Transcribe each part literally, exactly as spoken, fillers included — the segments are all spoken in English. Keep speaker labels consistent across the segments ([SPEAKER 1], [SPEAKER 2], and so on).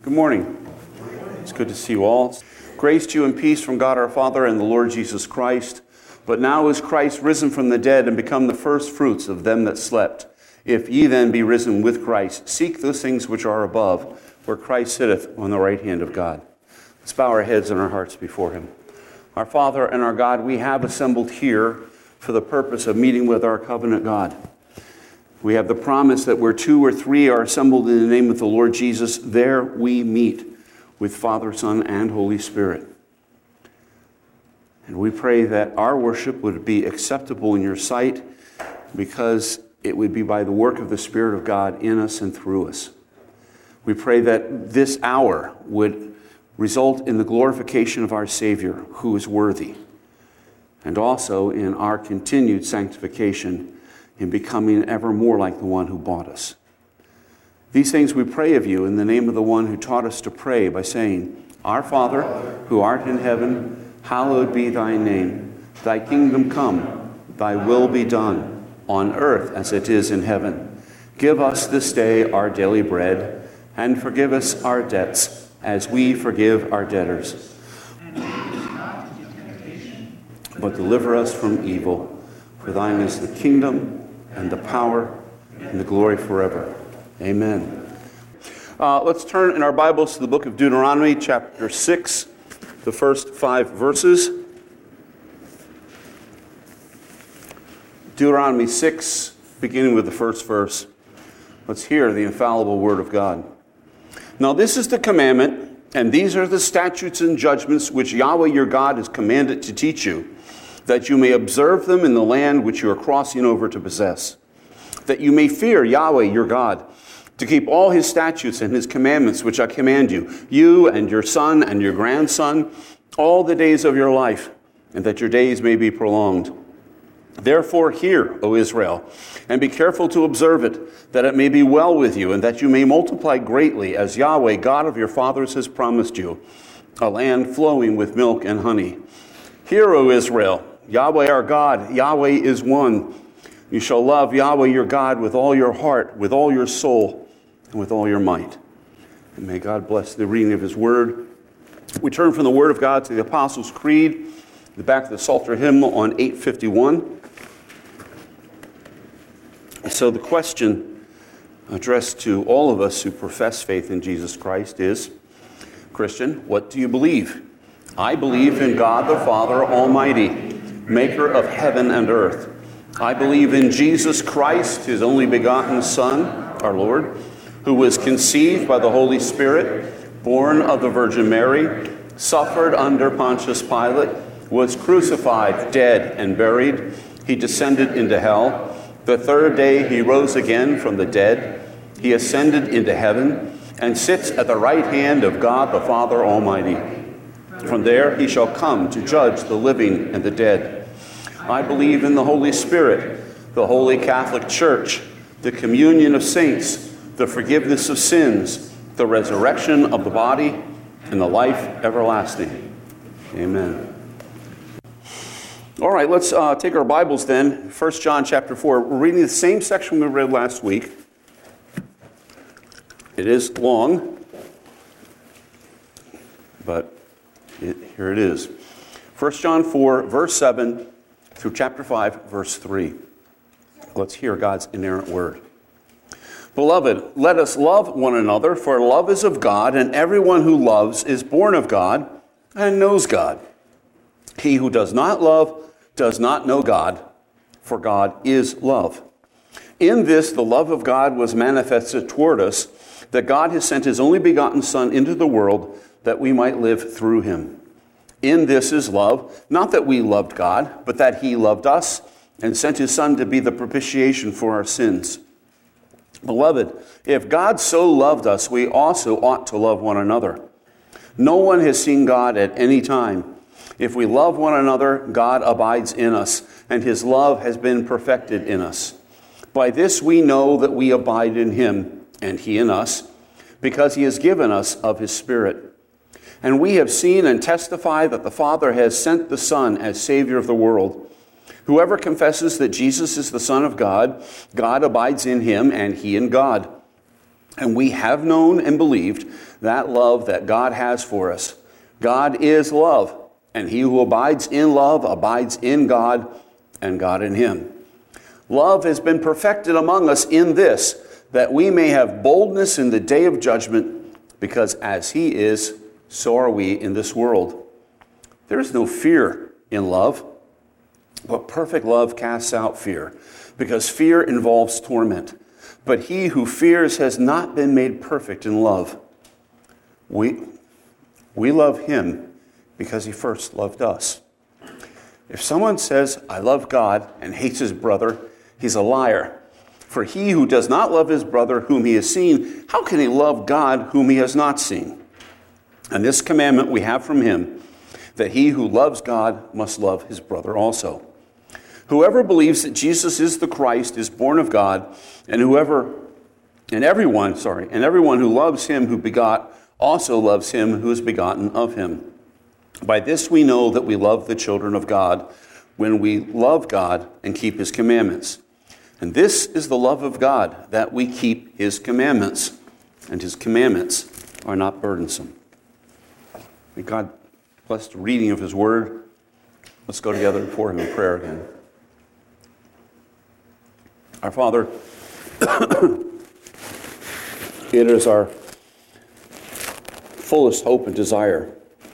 [SPEAKER 1] Good morning. It's good to see you all. Grace to you and peace from God our Father and the Lord Jesus Christ. But now is Christ risen from the dead and become the first fruits of them that slept. If ye then be risen with Christ, seek those things which are above, where Christ sitteth on the right hand of God. Let's bow our heads and our hearts before him. Our Father and our God, we have assembled here for the purpose of meeting with our covenant God. We have the promise that where two or three are assembled in the name of the Lord Jesus, there we meet with Father, Son, and Holy Spirit. And we pray that our worship would be acceptable in your sight because it would be by the work of the Spirit of God in us and through us. We pray that this hour would result in the glorification of our Savior, who is worthy, and also in our continued sanctification in becoming ever more like the one who bought us. These things we pray of you in the name of the one who taught us to pray by saying, Our Father, who art in heaven, hallowed be thy name. Thy kingdom come, thy will be done, on earth as it is in heaven. Give us this day our daily bread, and forgive us our debts, as we forgive our debtors. But deliver us from evil. For thine is the kingdom, and the power, and the glory forever. Amen. Uh, let's turn in our Bibles to the book of Deuteronomy, chapter six, the first five verses. Deuteronomy six, beginning with the first verse. Let's hear the infallible word of God. Now this is the commandment, and these are the statutes and judgments which Yahweh your God has commanded to teach you, that you may observe them in the land which you are crossing over to possess, that you may fear Yahweh your God, to keep all his statutes and his commandments which I command you, you and your son and your grandson, all the days of your life, and that your days may be prolonged. Therefore hear, O Israel, and be careful to observe it, that it may be well with you, and that you may multiply greatly, as Yahweh, God of your fathers, has promised you, a land flowing with milk and honey. Hear, O Israel, Yahweh our God, Yahweh is one. You shall love Yahweh your God with all your heart, with all your soul, and with all your might. And may God bless the reading of his word. We turn from the word of God to the Apostles' Creed, the back of the Psalter hymnal on eight fifty-one. So the question addressed to all of us who profess faith in Jesus Christ is, Christian, what do you believe? I believe in God the Father Almighty, maker of heaven and earth. I believe in Jesus Christ, his only begotten Son, our Lord, who was conceived by the Holy Spirit, born of the Virgin Mary, suffered under Pontius Pilate, was crucified, dead, and buried. He descended into hell. The third day he rose again from the dead. He ascended into heaven and sits at the right hand of God the Father Almighty. From there he shall come to judge the living and the dead. I believe in the Holy Spirit, the Holy Catholic Church, the communion of saints, the forgiveness of sins, the resurrection of the body, and the life everlasting. Amen. All right, let's uh, take our Bibles then. First John chapter four. We're reading the same section we read last week. It is long, but It, here it is. First John four, verse seven through chapter five, verse three. Let's hear God's inerrant word. Beloved, let us love one another, for love is of God, and everyone who loves is born of God and knows God. He who does not love does not know God, for God is love. In this, the love of God was manifested toward us, that God has sent his only begotten Son into the world, that we might live through him. In this is love, not that we loved God, but that he loved us and sent his Son to be the propitiation for our sins. Beloved, if God so loved us, we also ought to love one another. No one has seen God at any time. If we love one another, God abides in us, and his love has been perfected in us. By this we know that we abide in him, and he in us, because he has given us of his Spirit. And we have seen and testify that the Father has sent the Son as Savior of the world. Whoever confesses that Jesus is the Son of God, God abides in him and he in God. And we have known and believed that love that God has for us. God is love, and he who abides in love abides in God, and God in him. Love has been perfected among us in this, that we may have boldness in the day of judgment, because as he is, so are we in this world. There is no fear in love, but perfect love casts out fear, because fear involves torment. But he who fears has not been made perfect in love. We, we love him because he first loved us. If someone says, I love God, and hates his brother, he's a liar. For he who does not love his brother whom he has seen, how can he love God whom he has not seen? And this commandment we have from him, that he who loves God must love his brother also. Whoever believes that Jesus is the Christ is born of God, and whoever, and everyone, sorry, and everyone who loves him who begot also loves him who is begotten of him. By this we know that we love the children of God, when we love God and keep his commandments. And this is the love of God, that we keep his commandments, and his commandments are not burdensome. May God bless the reading of his word. Let's go together before him in prayer again. Our Father, it is our fullest hope and desire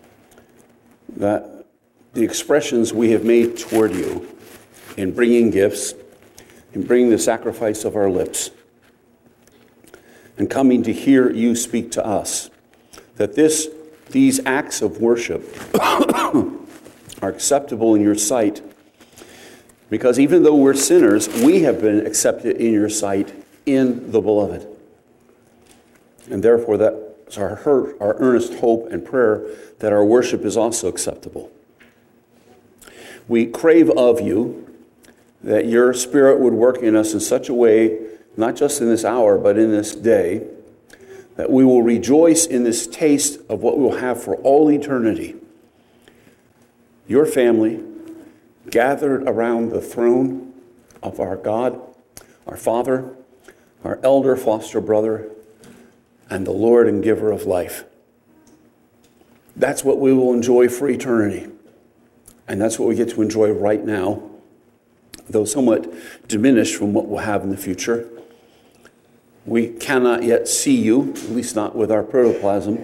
[SPEAKER 1] that the expressions we have made toward you in bringing gifts, in bringing the sacrifice of our lips, and coming to hear you speak to us, that this, these acts of worship are acceptable in your sight, because even though we're sinners, we have been accepted in your sight in the Beloved. And therefore, that's our, our earnest hope and prayer that our worship is also acceptable. We crave of you that your Spirit would work in us in such a way, not just in this hour, but in this day, that we will rejoice in this taste of what we'll have for all eternity. Your family, gathered around the throne of our God, our Father, our elder foster brother, and the Lord and giver of life. That's what we will enjoy for eternity. And that's what we get to enjoy right now, though somewhat diminished from what we'll have in the future. We cannot yet see you, at least not with our protoplasm.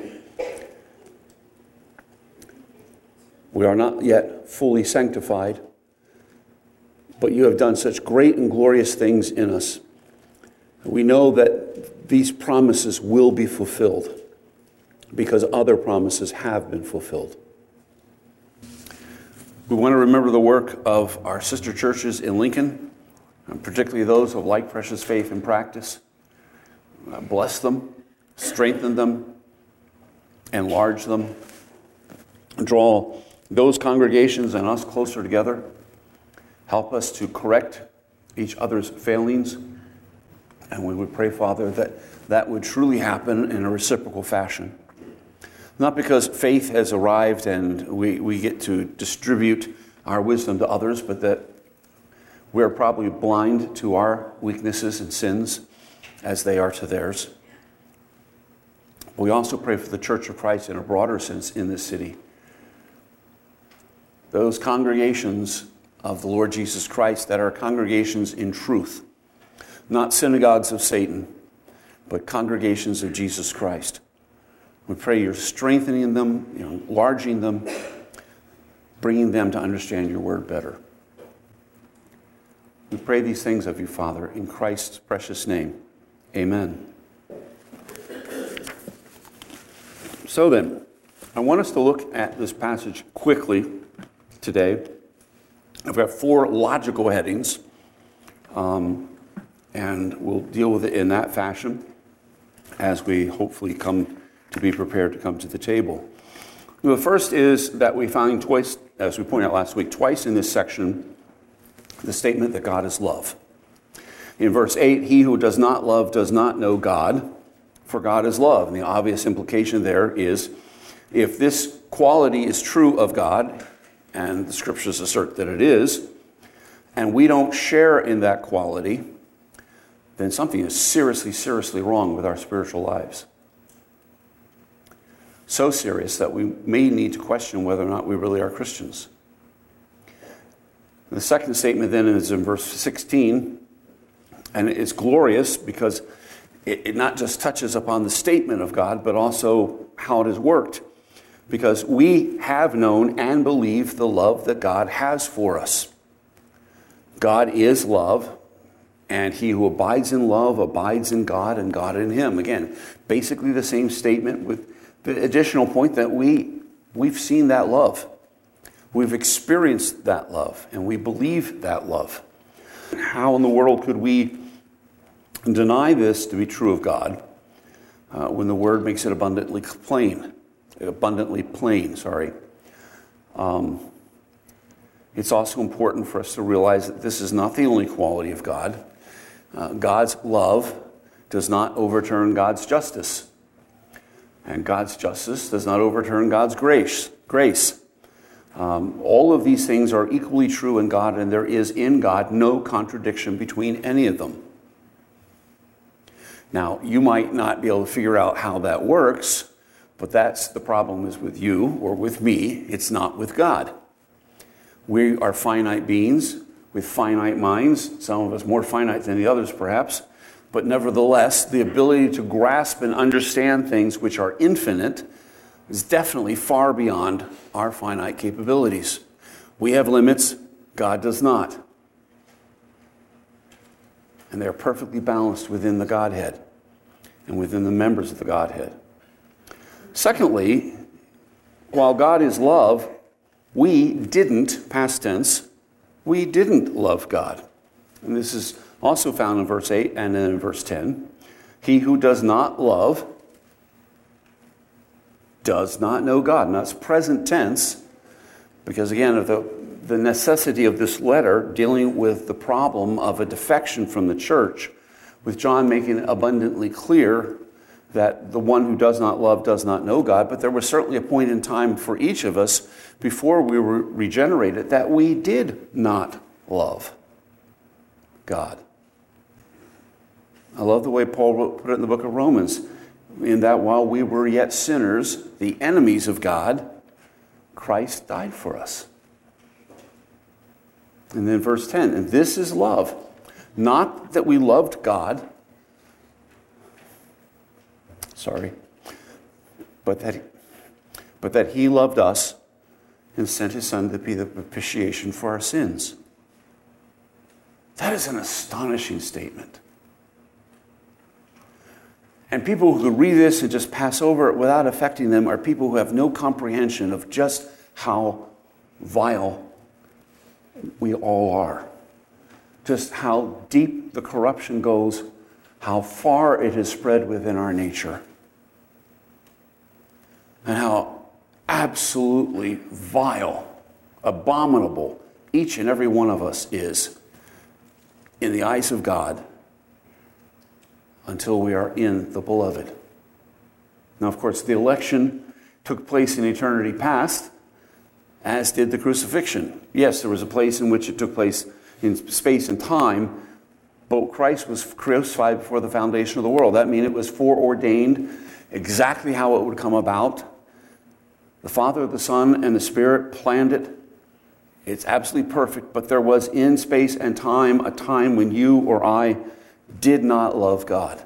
[SPEAKER 1] We are not yet fully sanctified, but you have done such great and glorious things in us. We know that these promises will be fulfilled because other promises have been fulfilled. We want to remember the work of our sister churches in Lincoln, particularly those of Like Precious Faith and Practice. Bless them, strengthen them, enlarge them, draw those congregations and us closer together. Help us to correct each other's failings. And we would pray, Father, that that would truly happen in a reciprocal fashion. Not because faith has arrived and we, we get to distribute our wisdom to others, but that we're probably blind to our weaknesses and sins as they are to theirs. We also pray for the Church of Christ in a broader sense in this city. Those congregations of the Lord Jesus Christ that are congregations in truth, not synagogues of Satan, but congregations of Jesus Christ. We pray you're strengthening them, you're enlarging them, bringing them to understand your word better. We pray these things of you, Father, in Christ's precious name. Amen. So then, I want us to look at this passage quickly today. I've got four logical headings, um, and we'll deal with it in that fashion as we hopefully come to be prepared to come to the table. The first is that we find twice, as we pointed out last week, twice in this section, the statement that God is love. In verse eight, he who does not love does not know God, for God is love. And the obvious implication there is, if this quality is true of God, and the scriptures assert that it is, and we don't share in that quality, then something is seriously, seriously wrong with our spiritual lives. So serious that we may need to question whether or not we really are Christians. The second statement then is in verse sixteen, and it's glorious because it, it not just touches upon the statement of God, but also how it has worked. Because we have known and believe the love that God has for us. God is love, and he who abides in love abides in God and God in him. Again, basically the same statement with the additional point that we, we've seen that love. We've experienced that love, and we believe that love. How in the world could we deny this to be true of God uh, when the Word makes it abundantly plain? Abundantly plain, sorry. Um, it's also important for us to realize that this is not the only quality of God. Uh, God's love does not overturn God's justice. And God's justice does not overturn God's grace. Grace. Um, all of these things are equally true in God, and there is in God no contradiction between any of them. Now, you might not be able to figure out how that works, but that's the problem is with you or with me. It's not with God. We are finite beings with finite minds, some of us more finite than the others perhaps, but nevertheless, the ability to grasp and understand things which are infinite is definitely far beyond our finite capabilities. We have limits, God does not. And they're perfectly balanced within the Godhead and within the members of the Godhead. Secondly, while God is love, we didn't, past tense, we didn't love God. And this is also found in verse eight and then in verse ten. He who does not love does not know God. Now, it's present tense because, again, of the, the necessity of this letter dealing with the problem of a defection from the church, with John making it abundantly clear that the one who does not love does not know God. But there was certainly a point in time for each of us before we were regenerated that we did not love God. I love the way Paul wrote, put it in the book of Romans, in that while we were yet sinners, the enemies of God, Christ died for us. And then verse ten, and this is love, not that we loved God, sorry, but that, but that he loved us and sent his Son to be the propitiation for our sins. That is an astonishing statement. And people who read this and just pass over it without affecting them are people who have no comprehension of just how vile we all are. Just how deep the corruption goes, how far it has spread within our nature, and how absolutely vile, abominable each and every one of us is in the eyes of God until we are in the Beloved. Now, of course, the election took place in eternity past, as did the crucifixion. Yes, there was a place in which it took place in space and time, but Christ was crucified before the foundation of the world. That means it was foreordained exactly how it would come about. The Father, the Son, and the Spirit planned it. It's absolutely perfect, but there was in space and time a time when you or I did not love God.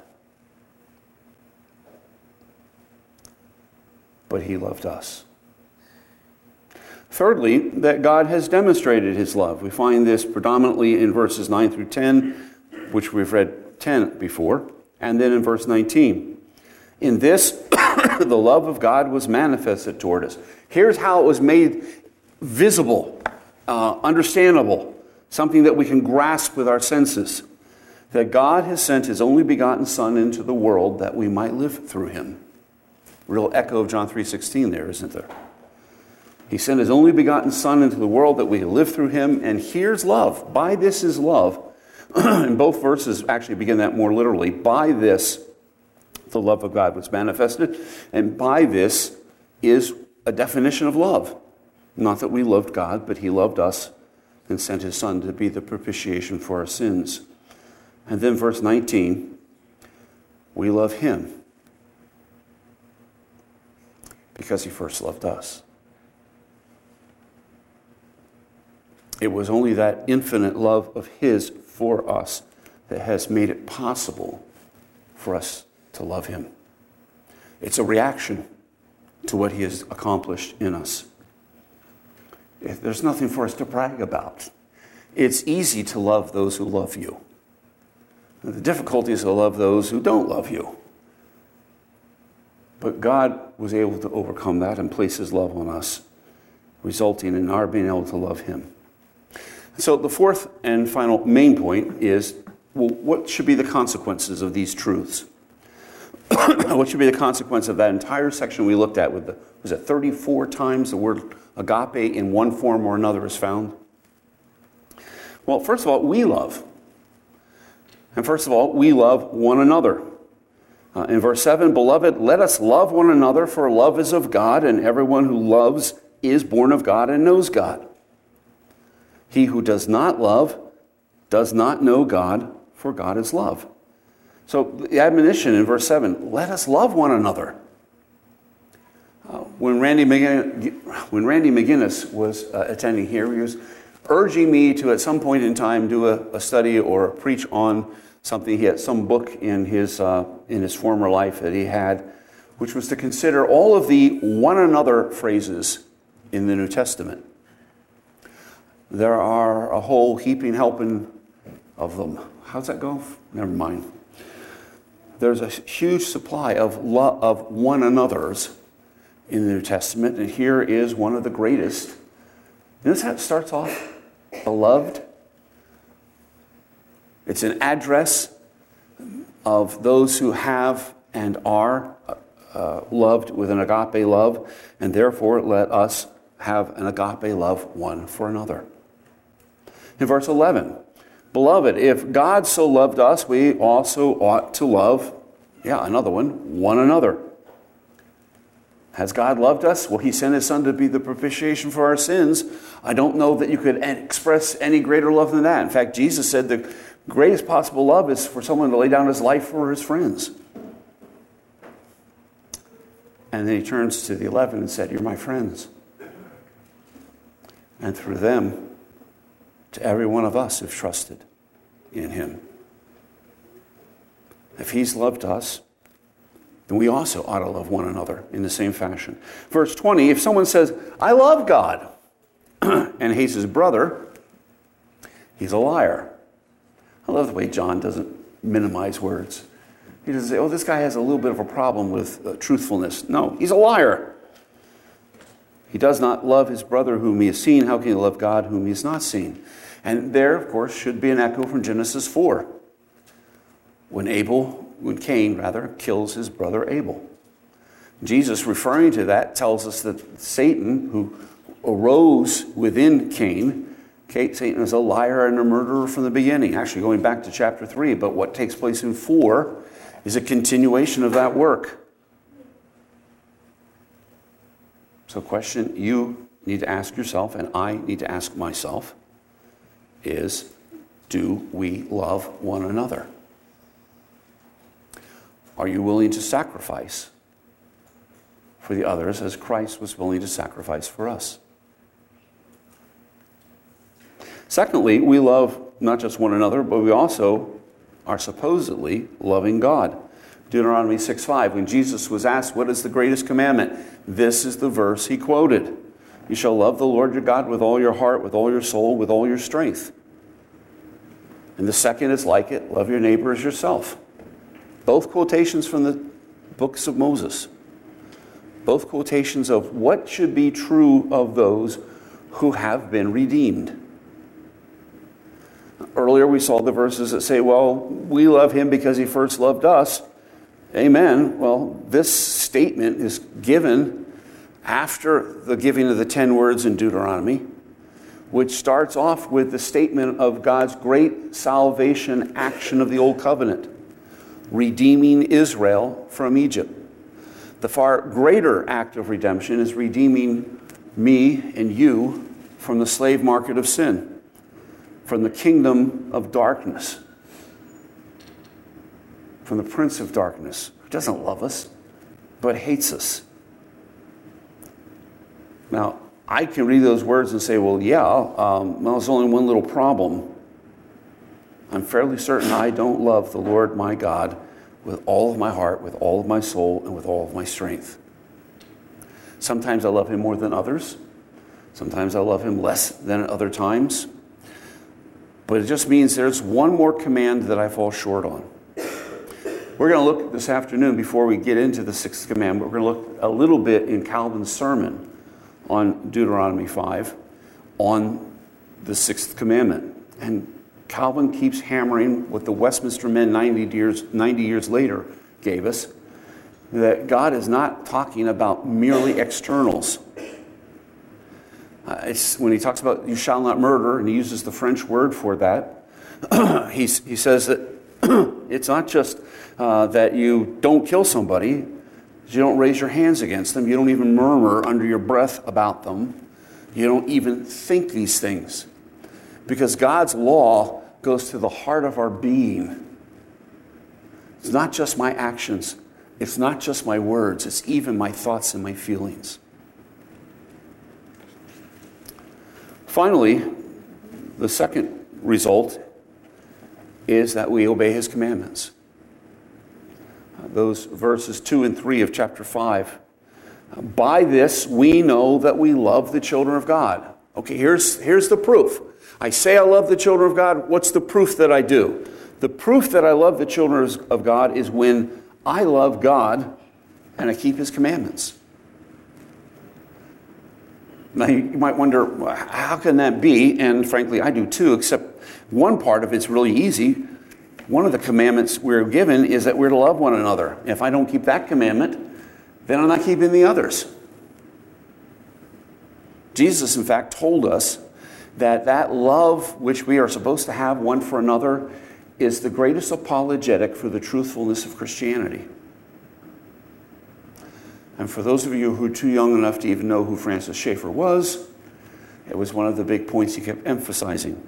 [SPEAKER 1] But he loved us. Thirdly, that God has demonstrated his love. We find this predominantly in verses nine through ten, which we've read ten before, and then in verse nineteen. In this, the love of God was manifested toward us. Here's how it was made visible, uh, understandable, something that we can grasp with our senses. That God has sent his only begotten Son into the world that we might live through him. Real echo of John three sixteen there, isn't there? He sent his only begotten Son into the world that we could live through him. And here's love. By this is love. And both verses actually begin that more literally. By this, the love of God was manifested. And by this is a definition of love. Not that we loved God, but he loved us and sent his Son to be the propitiation for our sins. And then verse nineteen, we love him because he first loved us. It was only that infinite love of his for us that has made it possible for us to love him. It's a reaction to what he has accomplished in us. There's nothing for us to brag about. It's easy to love those who love you. The difficulty is to love those who don't love you. But God was able to overcome that and place his love on us, resulting in our being able to love him. So the fourth and final main point is, well, what should be the consequences of these truths? What should be the consequence of that entire section we looked at with the, was it thirty-four times the word agape in one form or another is found? Well, first of all, we love. And first of all, we love one another. Uh, in verse seven, beloved, let us love one another, for love is of God, and everyone who loves is born of God and knows God. He who does not love does not know God, for God is love. So the admonition in verse seven, let us love one another. Uh, when, Randy McGinnis, when Randy McGinnis was uh, attending here, he was urging me to at some point in time do a, a study or preach on something. He had some book in his, uh, in his former life that he had, which was to consider all of the one another phrases in the New Testament. There are a whole heaping helping of them. How's that go? Never mind. There's a huge supply of lo- of one another's in the New Testament, and here is one of the greatest. Notice how it starts off, beloved. It's an address of those who have and are uh, loved with an agape love, and therefore let us have an agape love one for another. In verse eleven, beloved, if God so loved us, we also ought to love, yeah, another one, one another. Has God loved us? Well, he sent his son to be the propitiation for our sins. I don't know that you could express any greater love than that. In fact, Jesus said the greatest possible love is for someone to lay down his life for his friends. And then he turns to the eleven and said, you're my friends. And through them, to every one of us who've trusted in him. If he's loved us, then we also ought to love one another in the same fashion. Verse twenty, if someone says, I love God, and hates his brother, he's a liar. I love the way John doesn't minimize words. He doesn't say, oh, this guy has a little bit of a problem with uh, truthfulness. No, he's a liar. He does not love his brother whom he has seen. How can he love God whom he has not seen? And there, of course, should be an echo from Genesis four. When Abel, when Cain, rather, kills his brother Abel. Jesus, referring to that, tells us that Satan, who arose within Cain, Satan is a liar and a murderer from the beginning. Actually, going back to chapter three, but what takes place in four is a continuation of that work. So a question you need to ask yourself, and I need to ask myself, is, do we love one another? Are you willing to sacrifice for the others as Christ was willing to sacrifice for us? Secondly, we love not just one another, but we also are supposedly loving God. Deuteronomy six five, when Jesus was asked, what is the greatest commandment? This is the verse he quoted. You shall love the Lord your God with all your heart, with all your soul, with all your strength. And the second is like it, love your neighbor as yourself. Both quotations from the books of Moses. Both quotations of what should be true of those who have been redeemed. Earlier we saw the verses that say, well, we love him because he first loved us. Amen. Well, this statement is given after the giving of the ten words in Deuteronomy, which starts off with the statement of God's great salvation action of the Old Covenant, redeeming Israel from Egypt. The far greater act of redemption is redeeming me and you from the slave market of sin, from the kingdom of darkness, from the prince of darkness, who doesn't love us, but hates us. Now, I can read those words and say, well, yeah, um, well, there's only one little problem. I'm fairly certain I don't love the Lord my God with all of my heart, with all of my soul, and with all of my strength. Sometimes I love him more than others. Sometimes I love him less than at other times. But it just means there's one more command that I fall short on. We're going to look this afternoon, before we get into the sixth commandment, we're going to look a little bit in Calvin's sermon on Deuteronomy five, on the sixth commandment. And Calvin keeps hammering what the Westminster Men ninety years, ninety years later gave us, that God is not talking about merely externals. Uh, it's, when he talks about you shall not murder, and he uses the French word for that, he, he says that it's not just uh, that you don't kill somebody, you don't raise your hands against them, you don't even murmur under your breath about them, you don't even think these things. Because God's law goes to the heart of our being. It's not just my actions, it's not just my words, it's even my thoughts and my feelings. Finally, the second result is that we obey his commandments. Those verses two and three of chapter five. By this we know that we love the children of God. Okay, here's, here's the proof. I say I love the children of God. What's the proof that I do? The proof that I love the children of God is when I love God and I keep his commandments. Now you might wonder, how can that be? And frankly, I do too, except one part of it's really easy. One of the commandments we're given is that we're to love one another. If I don't keep that commandment, then I'm not keeping the others. Jesus, in fact, told us that that love which we are supposed to have one for another is the greatest apologetic for the truthfulness of Christianity. And for those of you who are too young enough to even know who Francis Schaeffer was, it was one of the big points he kept emphasizing.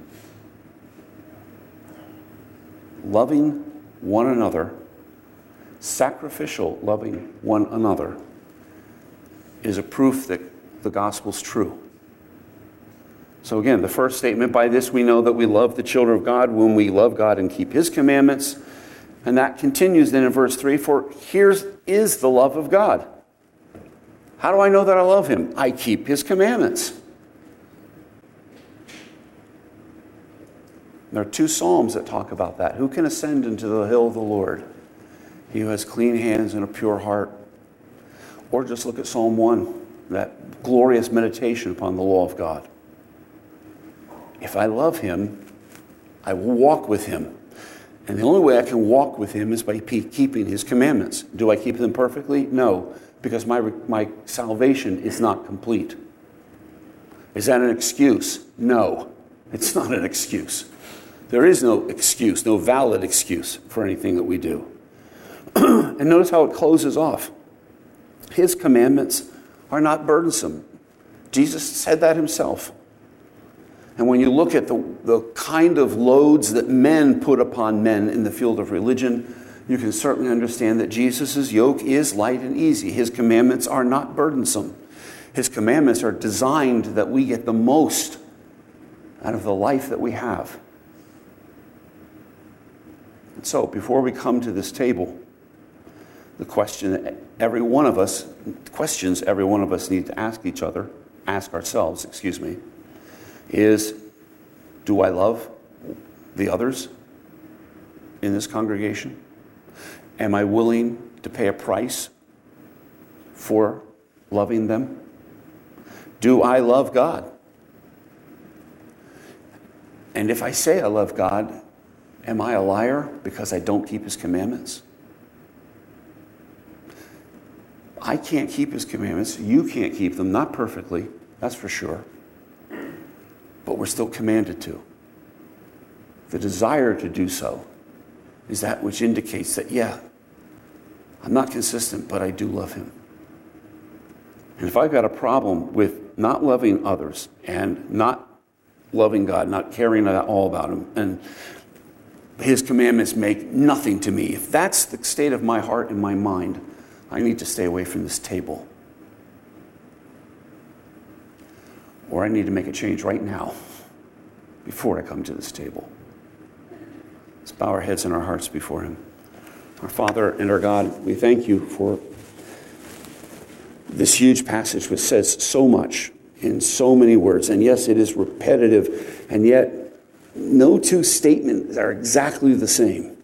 [SPEAKER 1] Loving one another, sacrificial loving one another, is a proof that the gospel's true. So again, the first statement, by this we know that we love the children of God when we love God and keep his commandments. And that continues then in verse three, for here is the love of God. How do I know that I love him? I keep his commandments. There are two psalms that talk about that. Who can ascend into the hill of the Lord? He who has clean hands and a pure heart. Or just look at Psalm one, that glorious meditation upon the law of God. If I love him, I will walk with him. And the only way I can walk with him is by keeping his commandments. Do I keep them perfectly? No, because my, my salvation is not complete. Is that an excuse? No, it's not an excuse. There is no excuse, no valid excuse for anything that we do. And notice how it closes off. His commandments are not burdensome. Jesus said that himself. And when you look at the, the kind of loads that men put upon men in the field of religion, you can certainly understand that Jesus' yoke is light and easy. His commandments are not burdensome. His commandments are designed that we get the most out of the life that we have. And so, before we come to this table, the question that every one of us, questions every one of us need to ask each other, ask ourselves, excuse me, is, do I love the others in this congregation? Am I willing to pay a price for loving them? Do I love God? And if I say I love God, am I a liar because I don't keep his commandments? I can't keep his commandments. You can't keep them, not perfectly, that's for sure. But we're still commanded to. The desire to do so is that which indicates that, yeah, I'm not consistent, but I do love him. And if I've got a problem with not loving others and not loving God, not caring at all about him, and his commandments make nothing to me. If that's the state of my heart and my mind, I need to stay away from this table. Or I need to make a change right now before I come to this table. Let's bow our heads and our hearts before him. Our Father and our God, we thank you for this huge passage which says so much in so many words. And yes, it is repetitive, and yet no two statements are exactly the same.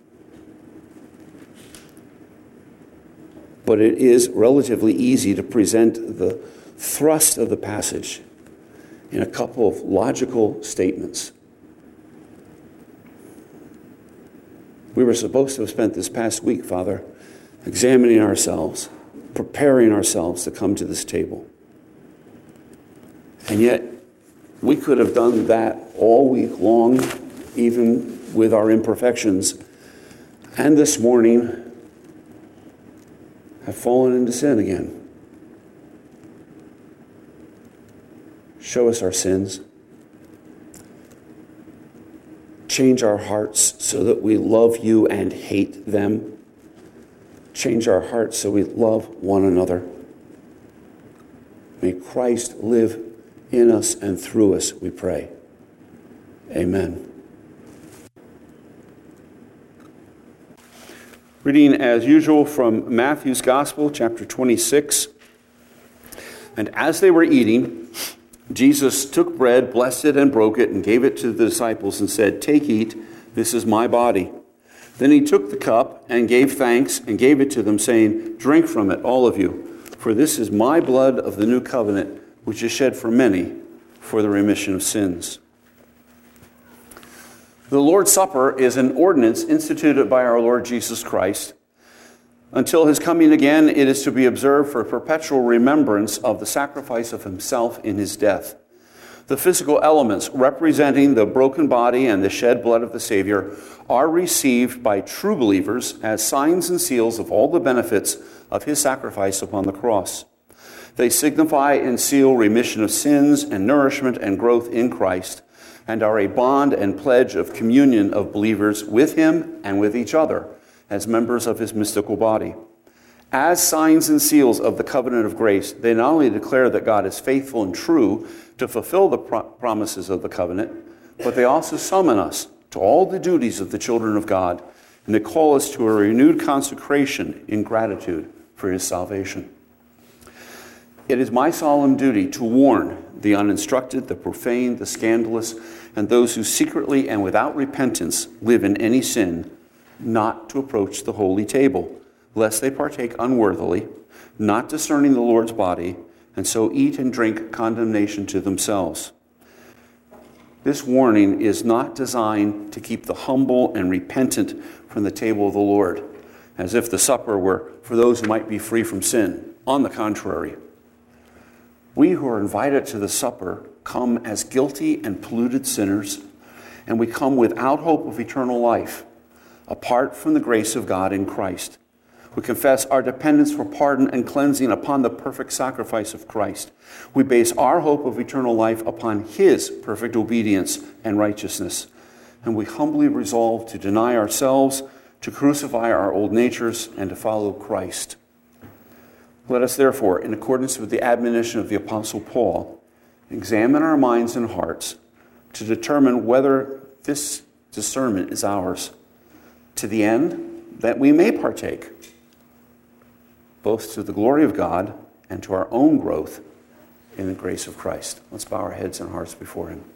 [SPEAKER 1] But it is relatively easy to present the thrust of the passage in a couple of logical statements. We were supposed to have spent this past week, Father, examining ourselves, preparing ourselves to come to this table. And yet, we could have done that all week long, even with our imperfections, and this morning have fallen into sin again. Show us our sins. Change our hearts so that we love you and hate them. Change our hearts so we love one another. May Christ live in us and through us, we pray. Amen. Reading as usual from Matthew's Gospel, chapter twenty-six. And as they were eating, Jesus took bread, blessed it, and broke it, and gave it to the disciples and said, "Take, eat, this is my body." Then he took the cup and gave thanks and gave it to them, saying, "Drink from it, all of you, for this is my blood of the new covenant, which is shed for many for the remission of sins." The Lord's Supper is an ordinance instituted by our Lord Jesus Christ. Until his coming again, it is to be observed for perpetual remembrance of the sacrifice of himself in his death. The physical elements representing the broken body and the shed blood of the Savior are received by true believers as signs and seals of all the benefits of his sacrifice upon the cross. They signify and seal remission of sins and nourishment and growth in Christ, and are a bond and pledge of communion of believers with him and with each other as members of his mystical body. As signs and seals of the covenant of grace, they not only declare that God is faithful and true to fulfill the pro- promises of the covenant, but they also summon us to all the duties of the children of God, and they call us to a renewed consecration in gratitude for his salvation. It is my solemn duty to warn the uninstructed, the profane, the scandalous, and those who secretly and without repentance live in any sin, not to approach the holy table, lest they partake unworthily, not discerning the Lord's body, and so eat and drink condemnation to themselves. This warning is not designed to keep the humble and repentant from the table of the Lord, as if the supper were for those who might be free from sin. On the contrary, we who are invited to the supper come as guilty and polluted sinners, and we come without hope of eternal life, apart from the grace of God in Christ. We confess our dependence for pardon and cleansing upon the perfect sacrifice of Christ. We base our hope of eternal life upon his perfect obedience and righteousness. And we humbly resolve to deny ourselves, to crucify our old natures, and to follow Christ. Let us therefore, in accordance with the admonition of the Apostle Paul, examine our minds and hearts to determine whether this discernment is ours, to the end that we may partake, both to the glory of God and to our own growth in the grace of Christ. Let's bow our heads and hearts before him.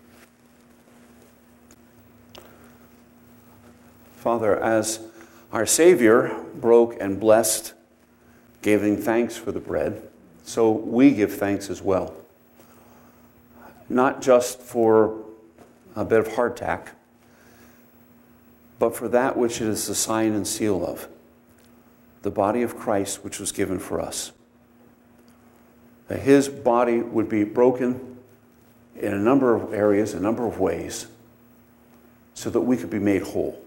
[SPEAKER 1] Father, as our Savior broke and blessed, giving thanks for the bread, so we give thanks as well. Not just for a bit of hardtack, but for that which it is the sign and seal of, the body of Christ which was given for us. That his body would be broken in a number of areas, a number of ways, so that we could be made whole.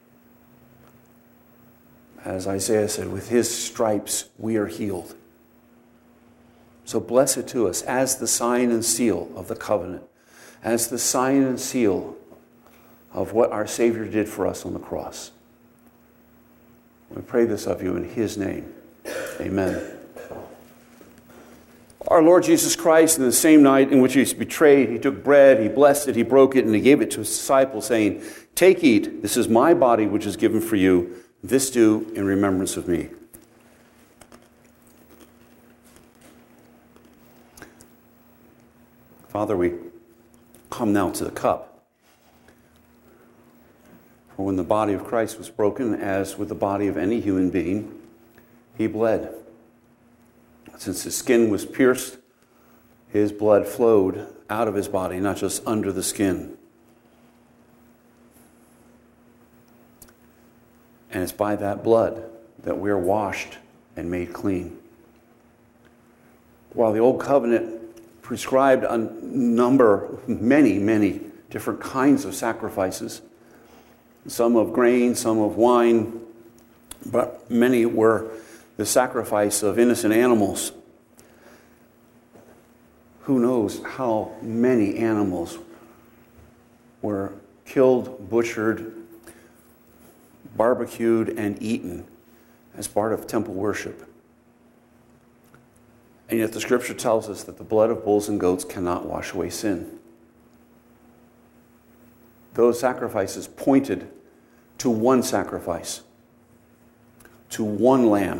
[SPEAKER 1] As Isaiah said, with his stripes we are healed. So bless it to us as the sign and seal of the covenant, as the sign and seal of what our Savior did for us on the cross. We pray this of you in his name. Amen. Our Lord Jesus Christ, in the same night in which he was betrayed, he took bread, he blessed it, he broke it, and he gave it to his disciples, saying, "Take, eat, this is my body which is given for you. This do in remembrance of me." Father, we come now to the cup. For when the body of Christ was broken, as with the body of any human being, he bled. Since his skin was pierced, his blood flowed out of his body, not just under the skin. And it's by that blood that we're washed and made clean. While the old covenant prescribed a number, many, many different kinds of sacrifices, some of grain, some of wine, but many were the sacrifice of innocent animals. Who knows how many animals were killed, butchered, barbecued, and eaten as part of temple worship. And yet the scripture tells us that the blood of bulls and goats cannot wash away sin. Those sacrifices pointed to one sacrifice, to one lamb,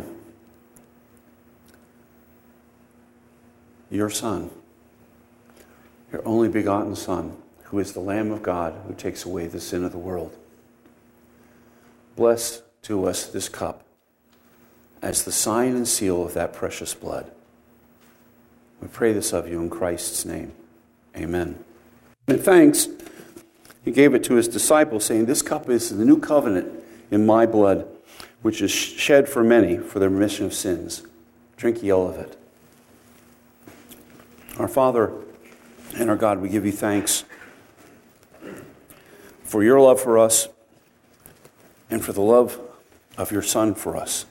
[SPEAKER 1] your Son, your only begotten Son, who is the Lamb of God who takes away the sin of the world. Bless to us this cup as the sign and seal of that precious blood. We pray this of you in Christ's name. Amen. And thanks, he gave it to his disciples, saying, "This cup is the new covenant in my blood, which is shed for many for the remission of sins. Drink ye all of it." Our Father and our God, we give you thanks for your love for us and for the love of your Son for us.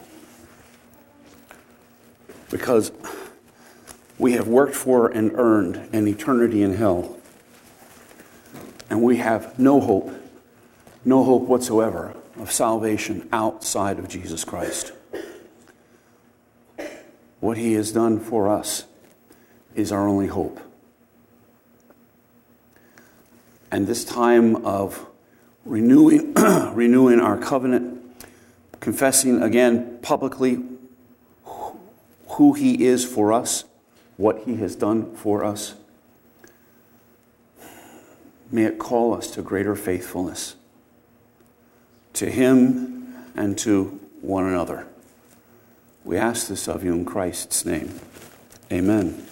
[SPEAKER 1] Because we have worked for and earned an eternity in hell. And we have no hope, no hope whatsoever of salvation outside of Jesus Christ. What he has done for us is our only hope. And this time of renewing, renewing our covenant, confessing again publicly who he is for us, what he has done for us, may it call us to greater faithfulness to him and to one another. We ask this of you in Christ's name. Amen.